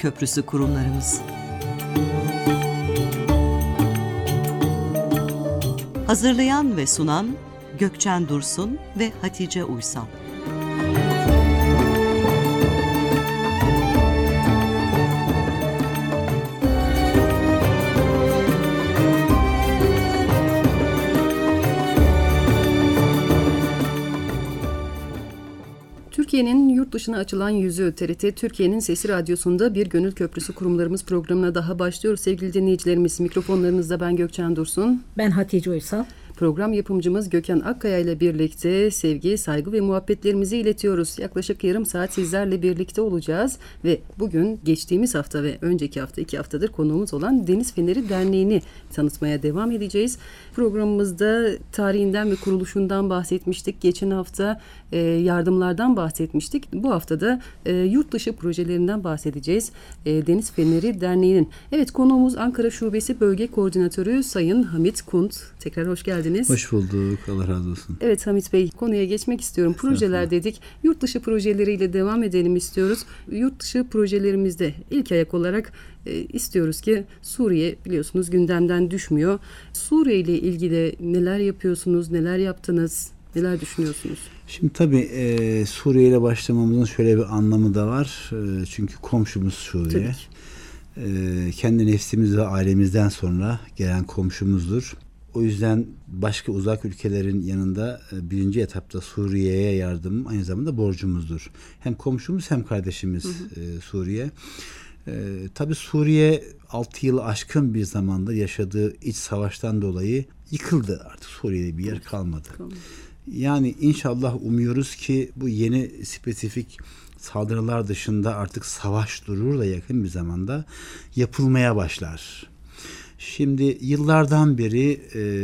köprüsü kurumlarımız. Hazırlayan ve sunan Gökçen Dursun ve Hatice Uysal. Türkiye'nin yurt dışına açılan yüzü TRT Türkiye'nin Sesi Radyosu'nda Bir Gönül Köprüsü kurumlarımız programına daha başlıyoruz. Sevgili dinleyicilerimiz, mikrofonlarınızda ben Gökçen Dursun. Ben Hatice Uysal. Program yapımcımız Gökhan Akkaya ile birlikte sevgi, saygı ve muhabbetlerimizi iletiyoruz. Yaklaşık yarım saat sizlerle birlikte olacağız ve bugün geçtiğimiz hafta ve önceki hafta 2 haftadır konuğumuz olan Deniz Feneri Derneği'ni tanıtmaya devam edeceğiz. Programımızda tarihinden ve kuruluşundan bahsetmiştik. Geçen hafta yardımlardan bahsetmiştik. Bu hafta da yurt dışı projelerinden bahsedeceğiz. Deniz Feneri Derneği'nin. Evet, konuğumuz Ankara Şubesi Bölge Koordinatörü Sayın Hamit Kunt. Tekrar hoş geldiniz. Hoş bulduk. Allah razı olsun. Evet Hamit Bey, konuya geçmek istiyorum. Projeler dedik. Yurt dışı projeleriyle devam edelim istiyoruz. Yurt dışı projelerimizde ilk ayak olarak istiyoruz ki Suriye biliyorsunuz gündemden düşmüyor. Suriye ile ilgili neler yapıyorsunuz, neler yaptınız, neler düşünüyorsunuz? Şimdi tabii Suriye ile başlamamızın şöyle bir anlamı da var. Çünkü komşumuz Suriye. Kendi nefsimiz ve ailemizden sonra gelen komşumuzdur. O yüzden başka uzak ülkelerin yanında birinci etapta Suriye'ye yardım aynı zamanda borcumuzdur. Hem komşumuz hem kardeşimiz Suriye. Tabii Suriye 6 yılı aşkın bir zamanda yaşadığı iç savaştan dolayı yıkıldı. Artık Suriye'de bir yer kalmadı. Yani inşallah umuyoruz ki bu yeni spesifik saldırılar dışında artık savaş durur da yakın bir zamanda yapılmaya başlar. Şimdi yıllardan beri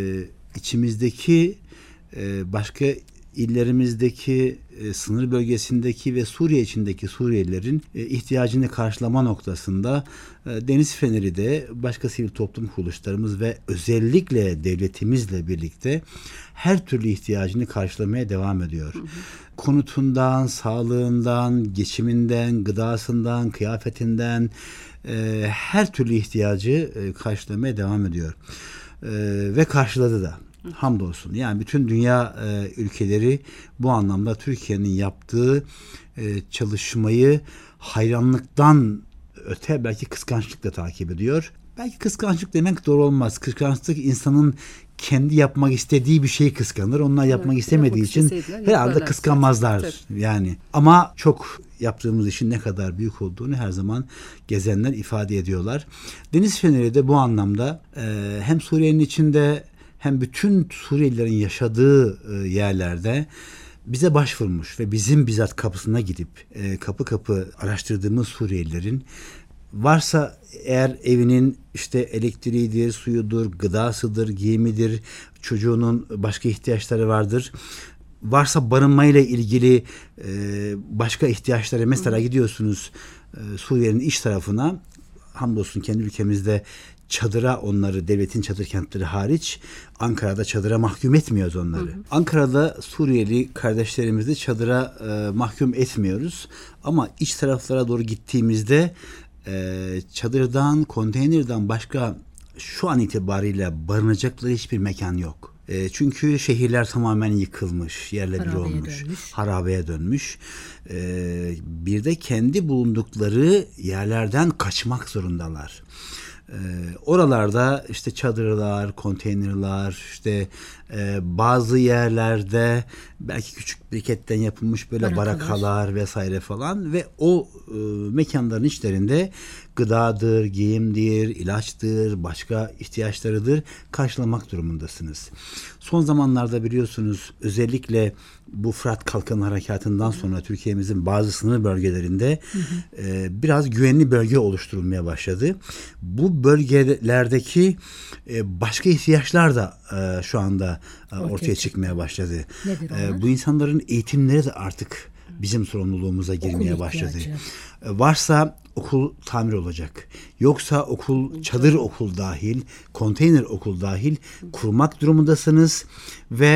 içimizdeki başka illerimizdeki sınır bölgesindeki ve Suriye içindeki Suriyelilerin ihtiyacını karşılama noktasında Deniz Feneri de başka sivil toplum kuruluşlarımız ve özellikle devletimizle birlikte her türlü ihtiyacını karşılamaya devam ediyor. Konutundan, sağlığından, geçiminden, gıdasından, kıyafetinden her türlü ihtiyacı karşılamaya devam ediyor. Ve karşıladı da. Hamdolsun. Yani bütün dünya ülkeleri bu anlamda Türkiye'nin yaptığı çalışmayı hayranlıktan öte belki kıskançlıkla takip ediyor. Belki kıskançlık demek doğru olmaz. Kıskançlık insanın kendi yapmak istediği bir şeyi kıskanır. Onlar yapmak istemediği için herhalde kıskanmazlar. Yani ama çok yaptığımız işin ne kadar büyük olduğunu her zaman gezenler ifade ediyorlar. Deniz Feneri de bu anlamda hem Suriye'nin içinde hem bütün Suriyelilerin yaşadığı yerlerde bize başvurmuş ve bizim bizzat kapısına gidip kapı kapı araştırdığımız Suriyelilerin varsa eğer evinin işte elektriğidir, suyudur, gıdasıdır, giyimidir, çocuğunun başka ihtiyaçları vardır. Varsa barınmayla ilgili başka ihtiyaçları, mesela gidiyorsunuz Suriye'nin iç tarafına, hamdolsun kendi ülkemizde çadıra onları, devletin çadır kentleri hariç, Ankara'da çadıra mahkum etmiyoruz onları. Ankara'da Suriyeli kardeşlerimizi çadıra mahkum etmiyoruz. Ama iç taraflara doğru gittiğimizde çadırdan, konteynerden başka şu an itibariyle barınacakları hiçbir mekan yok. Çünkü şehirler tamamen yıkılmış, yerle bir olmuş, harabeye dönmüş. Bir de kendi bulundukları yerlerden kaçmak zorundalar. Oralarda işte çadırlar, konteynerler, işte bazı yerlerde belki küçük briketten yapılmış böyle barakalar vesaire falan ve o mekanların içlerinde gıdadır, giyimdir, ilaçtır, başka ihtiyaçlarıdır karşılamak durumundasınız. Son zamanlarda biliyorsunuz özellikle bu Fırat Kalkın Harekatı'ndan sonra Türkiye'mizin bazı sınır bölgelerinde biraz güvenli bölge oluşturulmaya başladı. Bu bölgelerdeki başka ihtiyaçlar da şu anda ortaya çıkmaya başladı. Bu insanların eğitimleri de artık bizim sorumluluğumuza girmeye başladı. Varsa okul tamir olacak. Yoksa okul, çadır okul dahil, konteyner okul dahil kurmak durumundasınız ve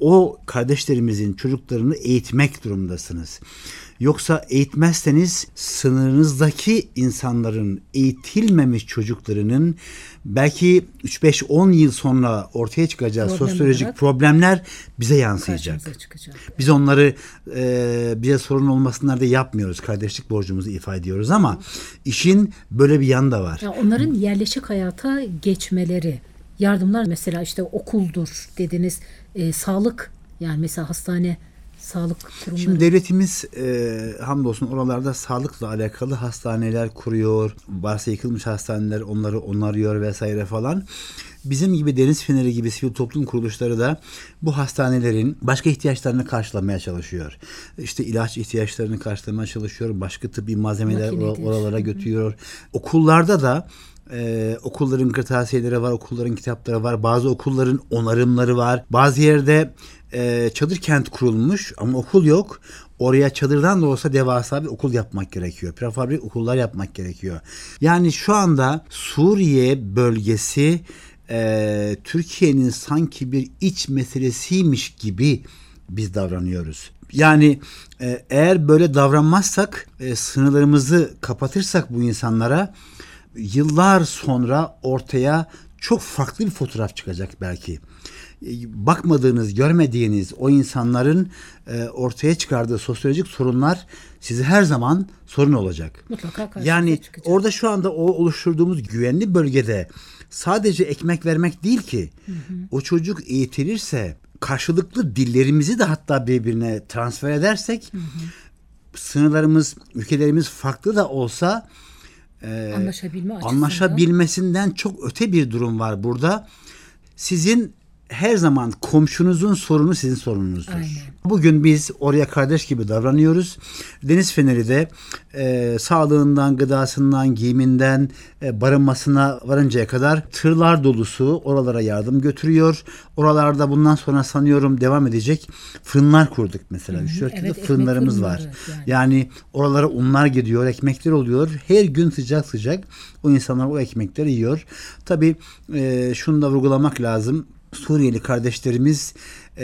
o kardeşlerimizin çocuklarını eğitmek durumundasınız. Yoksa eğitmezseniz sınırınızdaki insanların eğitilmemiş çocuklarının belki 3-5-10 yıl sonra ortaya çıkacağı sosyolojik problemler bize yansıyacak. Biz onları bize sorun olmasınlar diye yapmıyoruz. Kardeşlik borcumuzu ifade ediyoruz ama işin böyle bir yanı da var. Ya onların yerleşik hayata geçmeleri, yardımlar mesela işte okuldur dediniz, sağlık, yani mesela hastane, sağlık kurumları. Şimdi devletimiz hamdolsun oralarda sağlıkla alakalı hastaneler kuruyor. Varsa yıkılmış hastaneler onları onarıyor vesaire falan. Bizim gibi Deniz Feneri gibi sivil toplum kuruluşları da bu hastanelerin başka ihtiyaçlarını karşılamaya çalışıyor. İşte ilaç ihtiyaçlarını karşılamaya çalışıyor. Başka tıbbi malzemeler oralara götürüyor. Okullarda da okulların kırtasiyeleri var, okulların kitapları var. Bazı okulların onarımları var. Bazı yerde çadır kent kurulmuş ama okul yok. Oraya çadırdan da olsa devasa bir okul yapmak gerekiyor. Prefabrik okullar yapmak gerekiyor. Yani şu anda Suriye bölgesi Türkiye'nin sanki bir iç meselesiymiş gibi biz davranıyoruz. Yani eğer böyle davranmazsak, sınırlarımızı kapatırsak bu insanlara, yıllar sonra ortaya çok farklı bir fotoğraf çıkacak belki. Bakmadığınız, görmediğiniz o insanların ortaya çıkardığı sosyolojik sorunlar size her zaman sorun olacak. Mutlaka yani çıkacak. Orada şu anda o oluşturduğumuz güvenli bölgede sadece ekmek vermek değil ki, o çocuk eğitilirse karşılıklı dillerimizi de hatta birbirine transfer edersek, sınırlarımız, ülkelerimiz farklı da olsa anlaşabilmesinden çok öte bir durum var burada. Sizin her zaman komşunuzun sorunu sizin sorununuzdur. Aynen. Bugün biz oraya kardeş gibi davranıyoruz. Deniz Feneri de sağlığından, gıdasından, giyiminden, barınmasına varıncaya kadar tırlar dolusu oralara yardım götürüyor. Oralarda bundan sonra sanıyorum devam edecek fırınlar kurduk mesela. 3-4 fırınlarımız var. Yani oralara unlar gidiyor, ekmekler oluyor. Her gün sıcak sıcak o insanlar o ekmekleri yiyor. Tabii şunu da vurgulamak lazım. Suriyeli kardeşlerimiz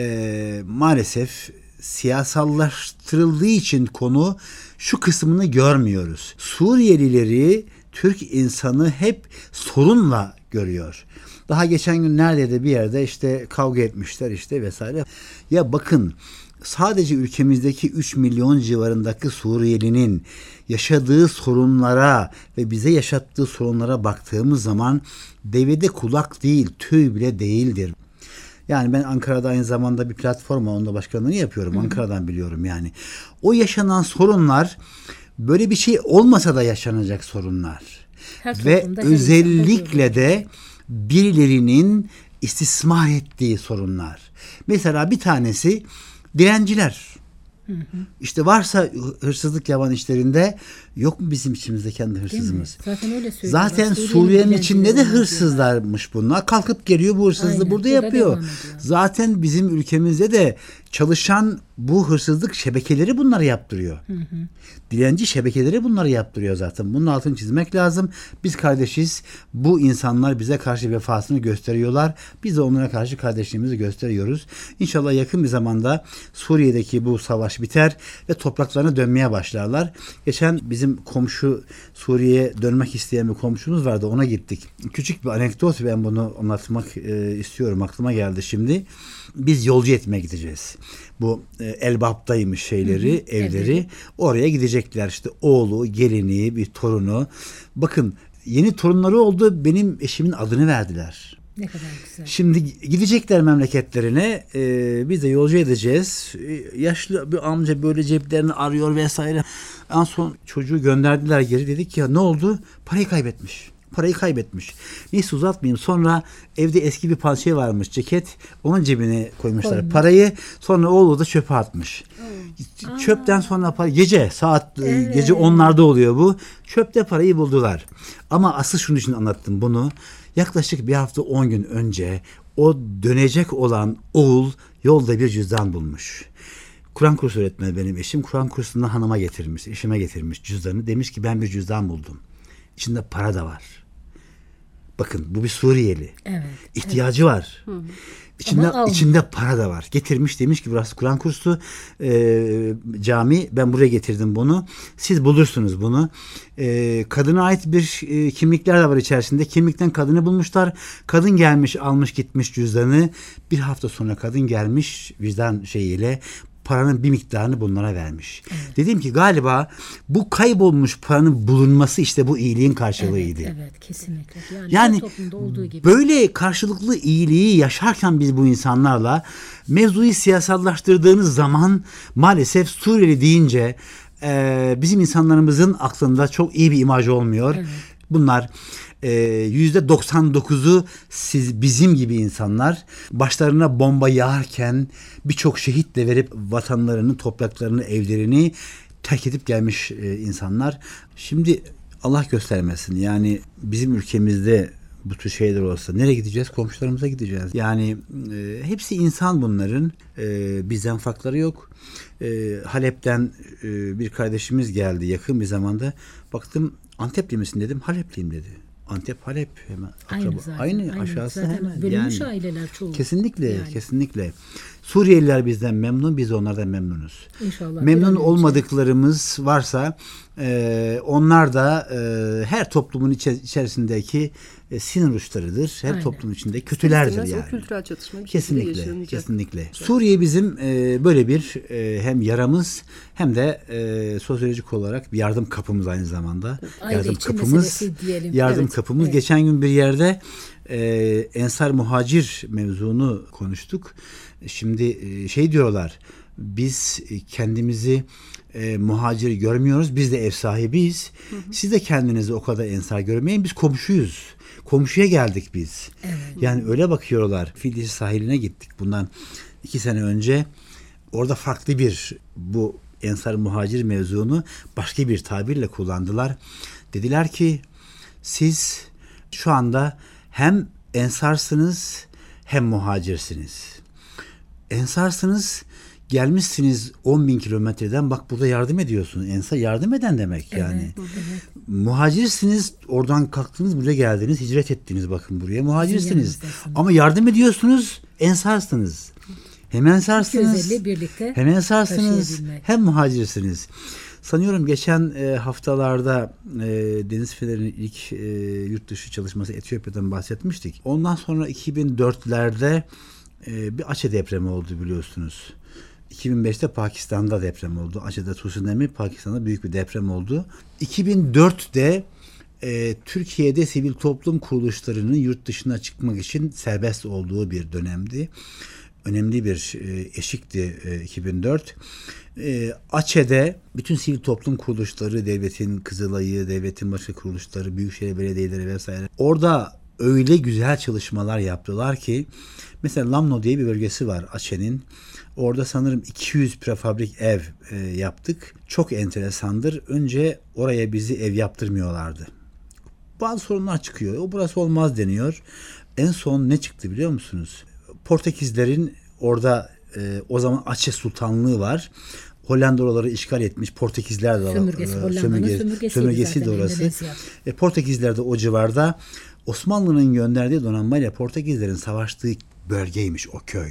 maalesef siyasallaştırıldığı için konu şu kısmını görmüyoruz. Suriyelileri Türk insanı hep sorunla görüyor. Daha geçen gün neredeydi bir yerde işte kavga etmişler işte vesaire. Ya bakın, sadece ülkemizdeki 3 milyon civarındaki Suriyelinin yaşadığı sorunlara ve bize yaşattığı sorunlara baktığımız zaman devede kulak değil, tüy bile değildir. Yani ben Ankara'da aynı zamanda bir platform var, onda başkanlığını yapıyorum. Ankara'dan biliyorum yani. O yaşanan sorunlar böyle bir şey olmasa da yaşanacak sorunlar. Ve özellikle de birilerinin istismar ettiği sorunlar. Mesela bir tanesi dilenciler. İşte varsa hırsızlık yapan işlerinde, yok mu bizim içimizde kendi hırsızımız? Zaten öyle söylüyorlar. Zaten Suriye'nin içinde de hırsızlarmış bunlar. Kalkıp geliyor bu hırsızlığı burada yapıyor. Zaten bizim ülkemizde de çalışan bu hırsızlık şebekeleri bunları yaptırıyor. Dilenci şebekeleri bunları yaptırıyor zaten. Bunun altını çizmek lazım. Biz kardeşiz. Bu insanlar bize karşı vefasını gösteriyorlar. Biz de onlara karşı kardeşliğimizi gösteriyoruz. İnşallah yakın bir zamanda Suriye'deki bu savaş biter ve topraklarına dönmeye başlarlar. Geçen bizim komşu, Suriye'ye dönmek isteyen bir komşumuz vardı. Ona gittik. Küçük bir anekdot, ben bunu anlatmak istiyorum. Aklıma geldi şimdi. Biz yolcu etmeye gideceğiz. Bu Elbap'taymış evleri. Evet. Oraya gidecekler işte, oğlu, gelini, bir torunu. Bakın, yeni torunları oldu. Benim eşimin adını verdiler. Ne kadar güzel. Şimdi gidecekler memleketlerine. Biz de yolcu edeceğiz. Yaşlı bir amca böyle ceplerini arıyor vesaire. En son çocuğu gönderdiler geri. Dedik ya, ne oldu? Parayı kaybetmiş. Neyse uzatmayayım. Sonra evde eski bir parça varmış, ceket. Onun cebine koymuşlar parayı. Sonra oğlu da çöpe atmış. Çöpten sonra gece saat gece 10'larda oluyor bu. Çöpte parayı buldular. Ama asıl şunun için anlattım bunu. Yaklaşık bir hafta 10 gün önce o dönecek olan oğul yolda bir cüzdan bulmuş. Kur'an kursu öğretmeni benim eşim. Kur'an kursundan hanıma getirmiş, eşime getirmiş cüzdanı. Demiş ki, ben bir cüzdan buldum. İçinde para da var. Bakın, bu bir Suriyeli. Evet. İhtiyacı var. İçinde para da var. Getirmiş, demiş ki burası Kur'an kursu, cami, ben buraya getirdim bunu. Siz bulursunuz bunu. Kadına ait bir kimlikler de var içerisinde. Kimlikten kadını bulmuşlar. Kadın gelmiş, almış gitmiş cüzdanı. Bir hafta sonra kadın gelmiş vicdan şeyiyle paranın bir miktarını bunlara vermiş. Evet. Dedim ki galiba bu kaybolmuş paranın bulunması işte bu iyiliğin karşılığıydı. Evet, kesinlikle. Yani toplumda olduğu gibi. Böyle karşılıklı iyiliği yaşarken biz bu insanlarla mevzuyu siyasallaştırdığınız zaman maalesef Suriyeli deyince bizim insanlarımızın aklında çok iyi bir imaj olmuyor. Evet. Bunlar %99'u bizim gibi insanlar, başlarına bomba yağarken birçok şehitle verip vatanlarını, topraklarını, evlerini terk edip gelmiş insanlar. Şimdi Allah göstermesin, yani bizim ülkemizde bu tür şeyler olsa nereye gideceğiz? Komşularımıza gideceğiz. Yani hepsi insan bunların. Bizden farkları yok. Halep'ten bir kardeşimiz geldi yakın bir zamanda. Baktım, Antepli misin dedim. Halepliyim dedi. Antep, Halep hemen. Aynı aşağısı zaten hemen. Bölünmüş aileler çoğu. Kesinlikle. Suriyeliler bizden memnun, biz onlardan memnunuz. İnşallah. Memnun olmadıklarımız varsa onlar da her toplumun içerisindeki sinir uçlarıdır. Her toplumun içinde kötülerdir yani. O kültürel çatışma Kesinlikle. Suriye bizim böyle bir hem yaramız hem de sosyolojik olarak bir yardım kapımız aynı zamanda. Yardım kapımız. Geçen gün bir yerde Ensar Muhacir mevzunu konuştuk. Şimdi diyorlar, biz kendimizi muhacir görmüyoruz. Biz de ev sahibiyiz. Siz de kendinizi o kadar ensar görmeyin. Biz komşuyuz. Komşuya geldik biz. Evet. Yani öyle bakıyorlar. Filis sahiline gittik bundan 2 sene önce. Orada farklı bir bu ensar muhacir mevzunu başka bir tabirle kullandılar. Dediler ki siz şu anda hem ensarsınız hem muhacirsiniz. Ensarsınız, gelmişsiniz 10.000 kilometreden, bak burada yardım ediyorsunuz. Ensar yardım eden demek yani. Evet. Muhacirsiniz, oradan kalktınız buraya geldiniz, hicret ettiniz, bakın buraya muhacirsiniz. Ama yardım ediyorsunuz, ensarsınız. Hem ensarsınız, hem ensarsınız, hem muhacirsiniz. Sanıyorum geçen haftalarda Deniz Fener'in ilk yurt dışı çalışması Etiyopya'dan bahsetmiştik. Ondan sonra 2004'lerde bir Aceh depremi oldu biliyorsunuz. 2005'te Pakistan'da deprem oldu. Aceh'de tsunami, Pakistan'da büyük bir deprem oldu. 2004'te Türkiye'de sivil toplum kuruluşlarının yurt dışına çıkmak için serbest olduğu bir dönemdi. Önemli bir eşikti 2004. Aceh'de bütün sivil toplum kuruluşları, devletin Kızılay'ı, devletin başka kuruluşları, büyükşehir belediyeleri vesaire. Orada öyle güzel çalışmalar yaptılar ki, mesela Lamno diye bir bölgesi var Aceh'nin. Orada sanırım 200 prefabrik ev yaptık. Çok enteresandır. Önce oraya bizi ev yaptırmıyorlardı. Bazı sorunlar çıkıyor. Burası olmaz deniyor. En son ne çıktı biliyor musunuz? Portekizlerin orada o zaman Aceh Sultanlığı var. Hollanda oraları işgal etmiş. Portekizler de sömürgesi de orası. Portekizler de o civarda. Osmanlı'nın gönderdiği donanmayla Portekizlerin savaştığı bölgeymiş o köy.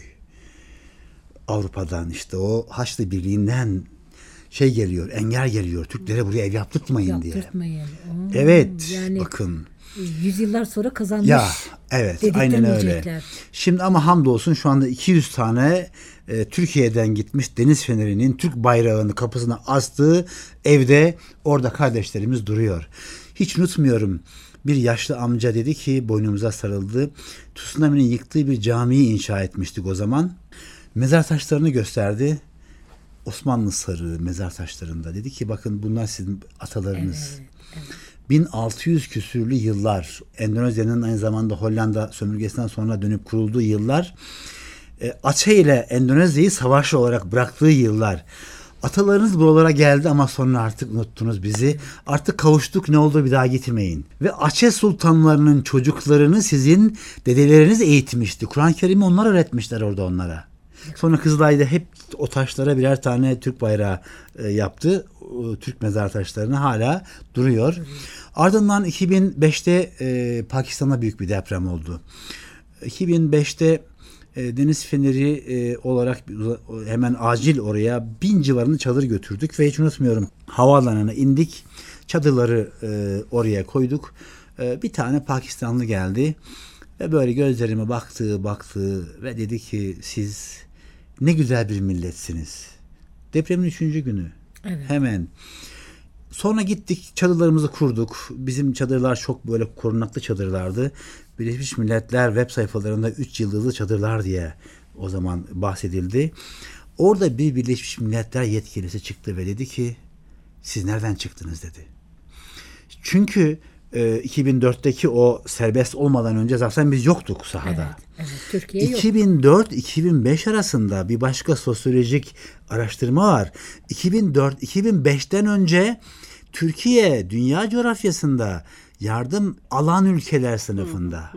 Avrupa'dan işte o Haçlı Birliği'nden geliyor, engel geliyor. Türklere buraya ev yaptırtmayın diye. Evet, yani bakın. Yüzyıllar sonra kazanmış. Ya evet, aynen öyle. Şimdi ama hamdolsun şu anda 200 tane Türkiye'den gitmiş Deniz Feneri'nin Türk bayrağını kapısına astığı evde orada kardeşlerimiz duruyor. Hiç unutmuyorum. Bir yaşlı amca dedi ki, boynumuza sarıldı. Tsunami'nin yıktığı bir camiyi inşa etmiştik o zaman. Mezar taşlarını gösterdi. Osmanlı sarığı mezar taşlarında. Dedi ki bakın bunlar sizin atalarınız. Evet. 1600 küsürlü yıllar. Endonezya'nın aynı zamanda Hollanda sömürgesinden sonra dönüp kurulduğu yıllar. Aceh ile Endonezya'yı savaşçı olarak bıraktığı yıllar. Atalarınız buralara geldi ama sonra artık unuttunuz bizi. Artık kavuştuk, ne oldu bir daha gitmeyin. Ve Aceh sultanlarının çocuklarını sizin dedeleriniz eğitmişti. Kur'an-ı Kerim'i onlar öğretmişler orada onlara. Sonra Kızılay'da hep o taşlara birer tane Türk bayrağı yaptı. Türk mezar taşlarını hala duruyor. Ardından 2005'te Pakistan'da büyük bir deprem oldu. 2005'te Deniz Feneri olarak hemen acil oraya 1000 civarında çadır götürdük ve hiç unutmuyorum, havaalanına indik, çadırları oraya koyduk. Bir tane Pakistanlı geldi ve böyle gözlerime baktı ve dedi ki siz ne güzel bir milletsiniz. Depremin 3. günü. Evet. Hemen. Sonra gittik, çadırlarımızı kurduk. Bizim çadırlar çok böyle korunaklı çadırlardı. Birleşmiş Milletler web sayfalarında 3 yıldızlı çadırlar diye o zaman bahsedildi. Orada bir Birleşmiş Milletler yetkilisi çıktı ve dedi ki siz nereden çıktınız dedi. Çünkü 2004'teki o serbest olmadan önce zaten biz yoktuk sahada. Evet, Türkiye yok. 2004-2005 arasında bir başka sosyolojik araştırma var. 2004-2005'ten önce Türkiye dünya coğrafyasında yardım alan ülkeler sınıfında.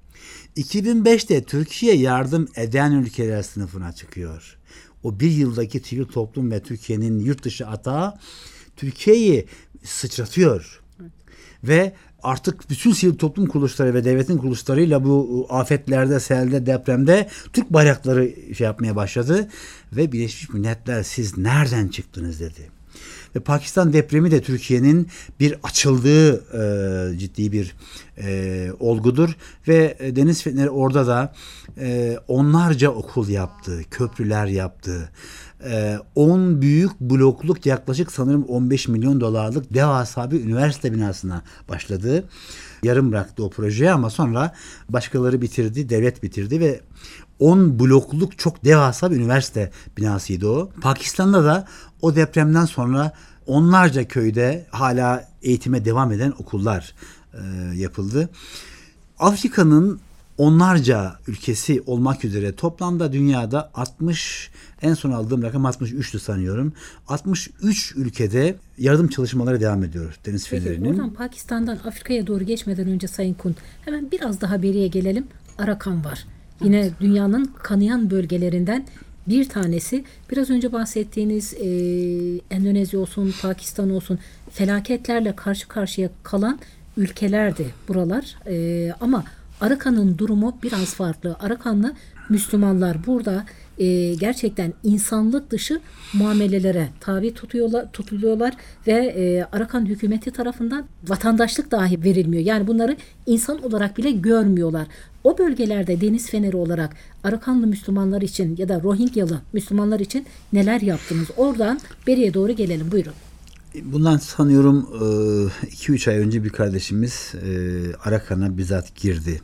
2005'te Türkiye yardım eden ülkeler sınıfına çıkıyor. O bir yıldaki sivil toplum ve Türkiye'nin yurt dışı atağı Türkiye'yi sıçratıyor. Ve artık bütün sivil toplum kuruluşları ve devletin kuruluşlarıyla bu afetlerde, selde, depremde Türk bayrakları yapmaya başladı. Ve Birleşmiş Milletler siz nereden çıktınız dedi. Ve Pakistan depremi de Türkiye'nin bir açıldığı ciddi bir olgudur. Ve Deniz Feneri orada da onlarca okul yaptı, köprüler yaptı. 10 büyük blokluk yaklaşık sanırım 15 milyon dolarlık devasa bir üniversite binasına başladı. Yarım bıraktı o projeyi ama sonra başkaları bitirdi, devlet bitirdi ve 10 blokluk çok devasa bir üniversite binasıydı o. Pakistan'da da o depremden sonra onlarca köyde hala eğitime devam eden okullar yapıldı. Afrika'nın onlarca ülkesi olmak üzere toplamda dünyada 60, en son aldığım rakam 63'tü sanıyorum. 63 ülkede yardım çalışmaları devam ediyor Deniz Feneri'nin. Oradan Pakistan'dan Afrika'ya doğru geçmeden önce Sayın Kunt, hemen biraz daha beriye gelelim. Arakan var. Yine dünyanın kanayan bölgelerinden bir tanesi. Biraz önce bahsettiğiniz Endonezya olsun, Pakistan olsun, felaketlerle karşı karşıya kalan ülkelerdi buralar. Ama Arakan'ın durumu biraz farklı. Arakanlı Müslümanlar burada gerçekten insanlık dışı muamelelere tabi tutuluyorlar ve Arakan hükümeti tarafından vatandaşlık dahi verilmiyor. Yani bunları insan olarak bile görmüyorlar. O bölgelerde Deniz Feneri olarak Arakanlı Müslümanlar için ya da Rohingyalı Müslümanlar için neler yaptınız? Oradan beriye doğru gelelim. Buyurun. Bundan sanıyorum 2-3 ay önce bir kardeşimiz Arakan'a bizzat girdi.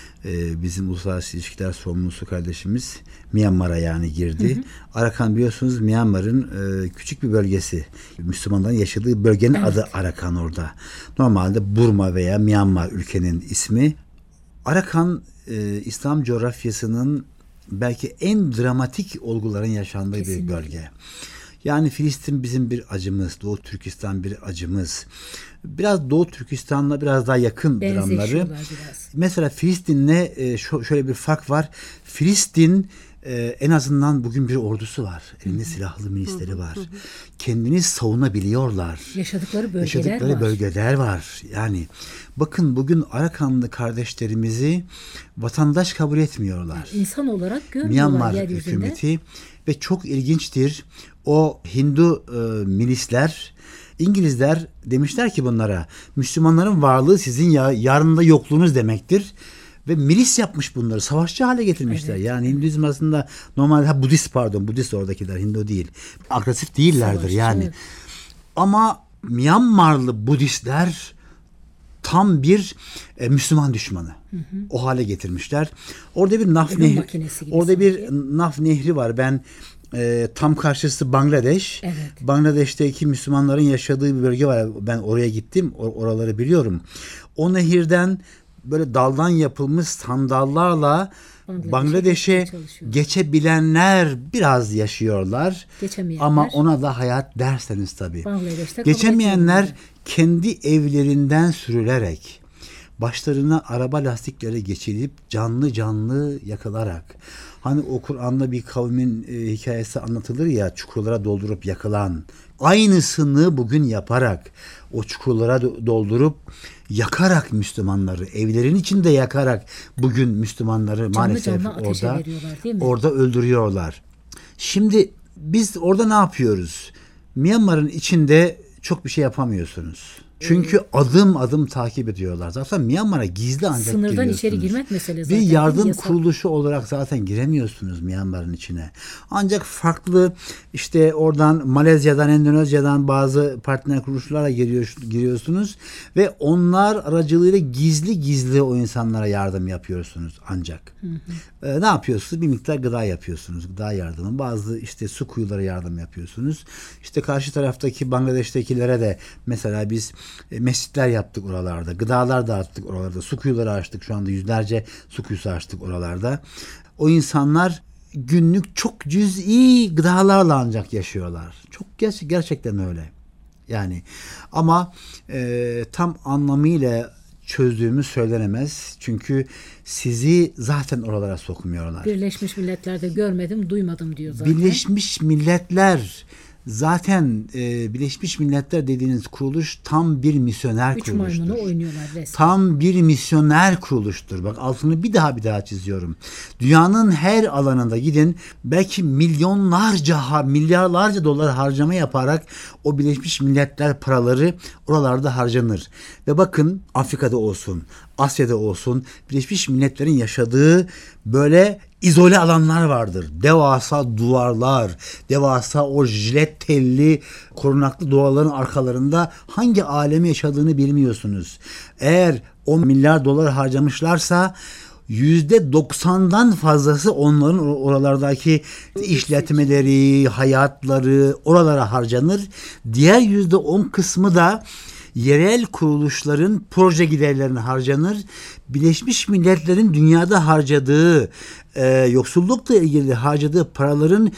Bizim uluslararası ilişkiler sorumlusu kardeşimiz Myanmar'a yani girdi. Hı hı. Arakan biliyorsunuz Myanmar'ın küçük bir bölgesi. Müslümanların yaşadığı bölgenin adı Arakan orada. Normalde Burma veya Myanmar ülkenin ismi. Arakan İslam coğrafyasının belki en dramatik olguların yaşandığı bir bölge. Yani Filistin bizim bir acımız, Doğu Türkistan bir acımız. Biraz Doğu Türkistan'la biraz daha yakın dramları. Mesela Filistin'le şöyle bir fark var. Filistin en azından bugün bir ordusu var. Elinde silahlı milisleri var. Kendini savunabiliyorlar. Yaşadıkları bölgeler var. Yani bakın bugün Arakanlı kardeşlerimizi vatandaş kabul etmiyorlar. İnsan olarak görmüyorlar Myanmar yeryüzünde. Hükümeti ve çok ilginçtir. O Hindu milisler, İngilizler demişler ki bunlara, Müslümanların varlığı sizin yarında yokluğunuz demektir. Ve milis yapmış bunları. Savaşçı hale getirmişler. Evet. Yani Hinduizm aslında normalde Budist oradakiler, Hindu değil. Agresif değillerdir savaşçı, yani. Evet. Ama Myanmarlı Budistler tam bir Müslüman düşmanı. Hı hı. O hale getirmişler. Orada bir Naf Nehri var. Ben tam karşısı Bangladeş. Evet. Bangladeş'teki Müslümanların yaşadığı bir bölge var. Ben oraya gittim. Oraları biliyorum. O nehirden böyle daldan yapılmış sandallarla Bangladeş'e geçebilenler biraz yaşıyorlar. Ama ona da hayat derseniz tabii. Geçemeyenler kendi evlerinden sürülerek, başlarına araba lastikleri geçirip canlı canlı yakılarak, Hani o Kur'an'da bir kavmin hikayesi anlatılır ya, çukurlara doldurup yakılan. Aynısını bugün yaparak, o çukurlara doldurup yakarak Müslümanları, evlerin içinde yakarak bugün Müslümanları maalesef orada öldürüyorlar. Şimdi biz orada ne yapıyoruz? Myanmar'ın içinde çok bir şey yapamıyorsunuz. Çünkü adım adım takip ediyorlar. Zaten Myanmar'a gizli ancak sınırdan giriyorsunuz. içeri girmek mesele zaten. Bir yardım kuruluşu olarak zaten giremiyorsunuz Myanmar'ın içine. Ancak farklı işte oradan Malezya'dan, Endonezya'dan bazı partner kuruluşlarla giriyorsunuz ve onlar aracılığıyla gizli gizli o insanlara yardım yapıyorsunuz ancak. Ne yapıyorsunuz? Bir miktar gıda yapıyorsunuz. Gıda yardımı. Bazı işte su kuyulara yardım yapıyorsunuz. İşte karşı taraftaki Bangladeş'tekilere de mesela biz mescitler yaptık oralarda. Gıdalar dağıttık oralarda. Su kuyuları açtık. Şu anda yüzlerce su kuyusu açtık oralarda. O insanlar günlük çok cüz'i gıdalarla ancak yaşıyorlar. Çok gerçekten öyle. Yani ama tam anlamıyla çözdüğümüz söylenemez. Çünkü sizi zaten oralara sokmuyorlar. Birleşmiş Milletler'de görmedim, duymadım diyor zaten. Birleşmiş Milletler zaten Birleşmiş Milletler dediğiniz kuruluş tam bir misyoner kuruluştur. 3 maymunu oynuyorlar resmen. Tam bir misyoner kuruluştur. Bak altını bir daha çiziyorum. Dünyanın her alanında gidin, belki milyarlarca dolar harcama yaparak o Birleşmiş Milletler paraları oralarda harcanır. Ve bakın Afrika'da olsun, Asya'da olsun Birleşmiş Milletler'in yaşadığı böyle izole alanlar vardır. Devasa duvarlar, devasa o jilet telli korunaklı duvarların arkalarında hangi alemi yaşadığını bilmiyorsunuz. Eğer 10 milyar dolar harcamışlarsa %90'dan fazlası onların oralardaki işletmeleri, hayatları oralara harcanır. Diğer %10 kısmı da yerel kuruluşların proje giderlerine harcanır. Birleşmiş Milletler'in dünyada harcadığı yoksullukla ilgili harcadığı paraların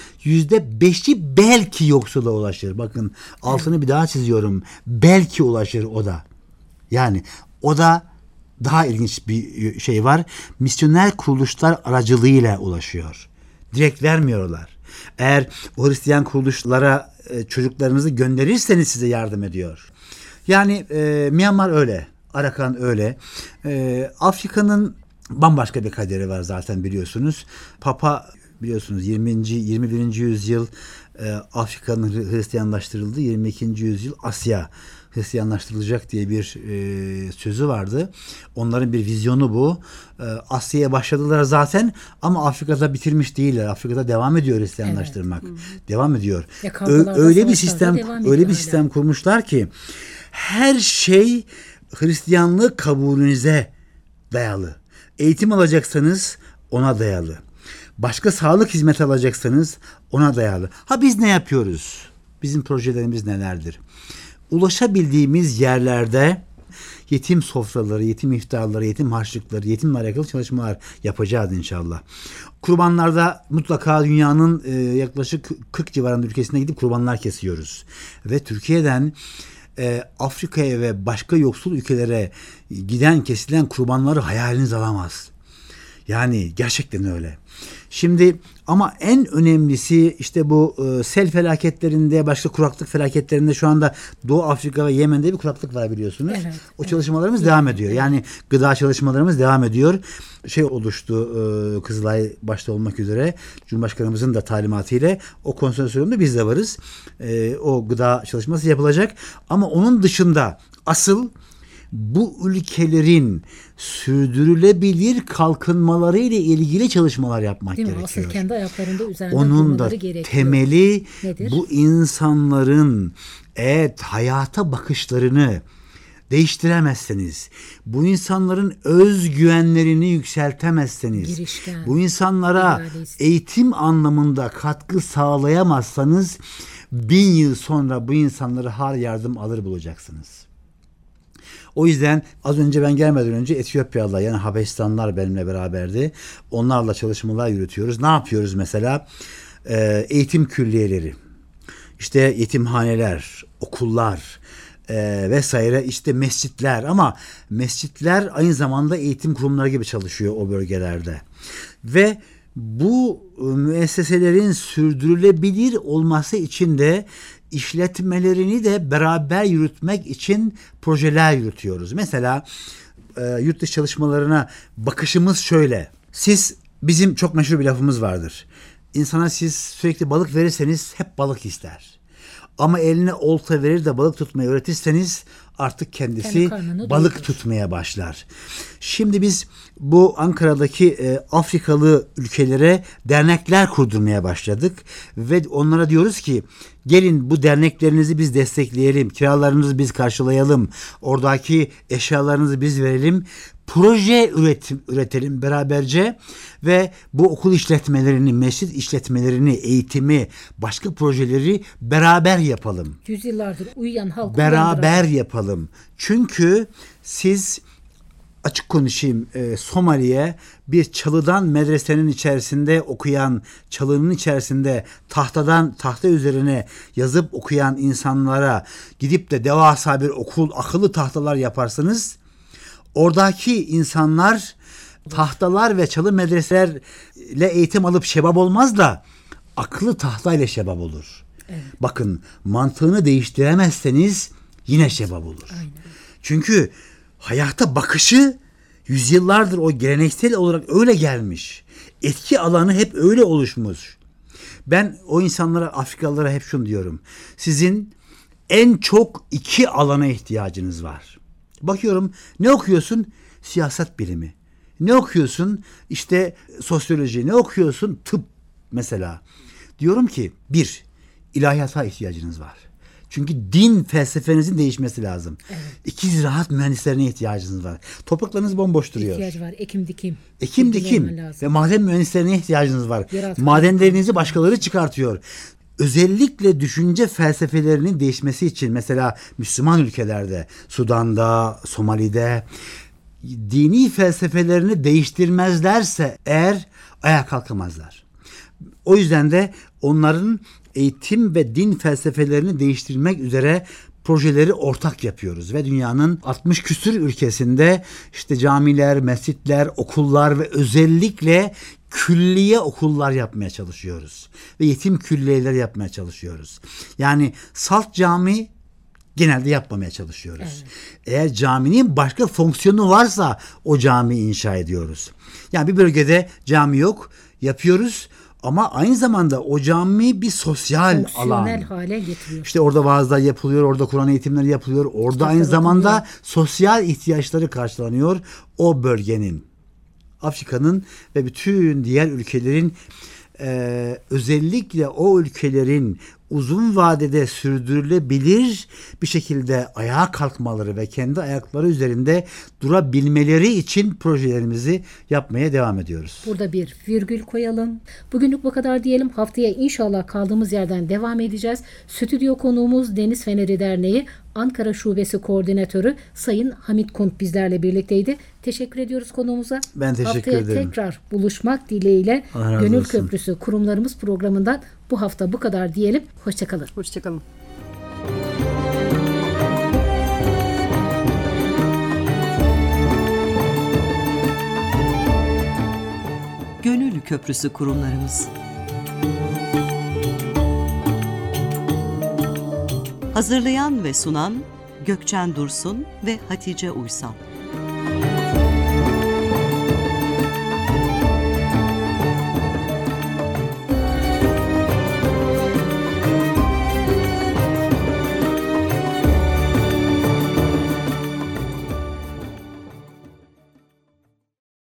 %5'i belki yoksula ulaşır. Bakın altını bir daha çiziyorum. Belki ulaşır o da. Yani o da daha ilginç bir şey var. Misyoner kuruluşlar aracılığıyla ulaşıyor. Direkt vermiyorlar. Eğer o Hristiyan kuruluşlara çocuklarınızı gönderirseniz size yardım ediyor. Yani Myanmar öyle. Arakan öyle. Afrika'nın bambaşka bir kaderi var zaten biliyorsunuz. Papa biliyorsunuz 21. yüzyıl Afrika'nın Hristiyanlaştırıldı. 22. yüzyıl Asya Hristiyanlaştırılacak diye bir sözü vardı. Onların bir vizyonu bu. Asya'ya başladılar zaten ama Afrika'da bitirmiş değiller. Afrika'da devam ediyor Hristiyanlaştırmak. Evet. Devam ediyor. Öyle bir sistem kurmuşlar ki her şey Hristiyanlık kabulünüze dayalı. Eğitim alacaksanız ona dayalı. Başka sağlık hizmeti alacaksanız ona dayalı. Ha biz ne yapıyoruz? Bizim projelerimiz nelerdir? Ulaşabildiğimiz yerlerde yetim sofraları, yetim iftarları, yetim harçlıkları, yetimle alakalı çalışmalar yapacağız inşallah. Kurbanlarda mutlaka dünyanın yaklaşık 40 civarında ülkesine gidip kurbanlar kesiyoruz. Ve Türkiye'den Afrika'ya ve başka yoksul ülkelere kesilen kurbanları hayaliniz alamaz. Yani gerçekten öyle. Şimdi ama en önemlisi işte bu sel felaketlerinde, başka kuraklık felaketlerinde şu anda Doğu Afrika ve Yemen'de bir kuraklık var biliyorsunuz. Evet, o çalışmalarımız devam ediyor. Yani gıda çalışmalarımız devam ediyor. Oluştu Kızılay başta olmak üzere Cumhurbaşkanımızın da talimatıyla o konsorsiyumda biz de varız. O gıda çalışması yapılacak. Ama onun dışında asıl bu ülkelerin sürdürülebilir kalkınmaları ile ilgili çalışmalar yapmak gerekiyor. Asıl kendi ayaklarında üzerinde onun da gerekiyor. Temeli nedir? Bu insanların hayata bakışlarını değiştiremezseniz, bu insanların özgüvenlerini yükseltemezseniz, girişken, bu insanlara eğitim anlamında katkı sağlayamazsanız 1000 yıl sonra bu insanları har yardım alır bulacaksınız. O yüzden az önce ben gelmeden önce Etiyopyalılar yani Habeşistanlılar benimle beraberdi. Onlarla çalışmalar yürütüyoruz. Ne yapıyoruz mesela? Eğitim külliyeleri, işte yetimhaneler, okullar vesaire, işte mescitler, ama mescitler aynı zamanda eğitim kurumları gibi çalışıyor o bölgelerde. Ve Bu müesseselerin sürdürülebilir olması için de işletmelerini de beraber yürütmek için projeler yürütüyoruz. Mesela yurt dışı çalışmalarına bakışımız şöyle. Bizim çok meşhur bir lafımız vardır. İnsana siz sürekli balık verirseniz hep balık ister. Ama eline olta verir de balık tutmayı öğretirseniz artık kendisi balık tutmaya başlar. Şimdi biz bu Ankara'daki Afrikalı ülkelere dernekler kurdurmaya başladık ve onlara diyoruz ki gelin bu derneklerinizi biz destekleyelim, kiralarınızı biz karşılayalım, oradaki eşyalarınızı biz verelim, proje üretelim beraberce ve bu okul işletmelerini, mescit işletmelerini, eğitimi, başka projeleri beraber yapalım. Yüzyıllardır uyuyan halkı beraber yapalım. Çünkü siz açık konuşayım, Somali'ye bir çalıdan medresenin içerisinde okuyan, çalının içerisinde tahta üzerine yazıp okuyan insanlara gidip de devasa bir okul, akıllı tahtalar yaparsınız. Oradaki insanlar tahtalar ve çalı medreselerle eğitim alıp şebap olmaz da akıllı tahtayla şebap olur. Evet. Bakın, mantığını değiştiremezseniz yine şebap olur. Aynen. Çünkü hayata bakışı yüzyıllardır o geleneksel olarak öyle gelmiş. Etki alanı hep öyle oluşmuş. Ben o insanlara, Afrikalılara hep şunu diyorum. Sizin en çok 2 alana ihtiyacınız var. Bakıyorum, ne okuyorsun? Siyaset bilimi. Ne okuyorsun? İşte sosyoloji. Ne okuyorsun? Tıp mesela. Diyorum ki 1, ilahiyata ihtiyacınız var. Çünkü din felsefenizin değişmesi lazım. Evet. 2, ziraat mühendislerine ihtiyacınız var. Topraklarınız bomboş duruyor. İhtiyacı var. Ekim dikim ve maden mühendislerine ihtiyacınız var. Madenlerinizi başkaları çıkartıyor. Özellikle düşünce felsefelerinin değişmesi için mesela Müslüman ülkelerde, Sudan'da, Somali'de dini felsefelerini değiştirmezlerse eğer ayağa kalkamazlar. O yüzden de onların eğitim ve din felsefelerini değiştirmek üzere projeleri ortak yapıyoruz ve dünyanın 60 küsur ülkesinde işte camiler, mescitler, okullar ve özellikle külliye okullar yapmaya çalışıyoruz. Ve yetim külliyeler yapmaya çalışıyoruz. Yani salt cami genelde yapmamaya çalışıyoruz. Evet. Eğer caminin başka fonksiyonu varsa o camiyi inşa ediyoruz. Yani bir bölgede cami yok, yapıyoruz. Ama aynı zamanda o cami bir sosyal alan. Hale getiriyor. İşte orada vaazlar yapılıyor, orada Kur'an eğitimleri yapılıyor. Orada aynı zamanda sosyal ihtiyaçları karşılanıyor o bölgenin. Afrika'nın ve bütün diğer ülkelerin özellikle o ülkelerin uzun vadede sürdürülebilir bir şekilde ayağa kalkmaları ve kendi ayakları üzerinde durabilmeleri için projelerimizi yapmaya devam ediyoruz. Burada bir virgül koyalım. Bugünlük bu kadar diyelim. Haftaya inşallah kaldığımız yerden devam edeceğiz. Stüdyo konuğumuz Deniz Feneri Derneği Ankara Şubesi Koordinatörü Sayın Hamit Kunt bizlerle birlikteydi. Teşekkür ediyoruz konuğumuza. Ben teşekkür ederim. Haftaya tekrar buluşmak dileğiyle Gönül Köprüsü kurumlarımız programından bu hafta bu kadar diyelim. Hoşçakalın. Hoşçakalın. Gönül Köprüsü kurumlarımız. Hazırlayan ve sunan Gökçen Dursun ve Hatice Uysal.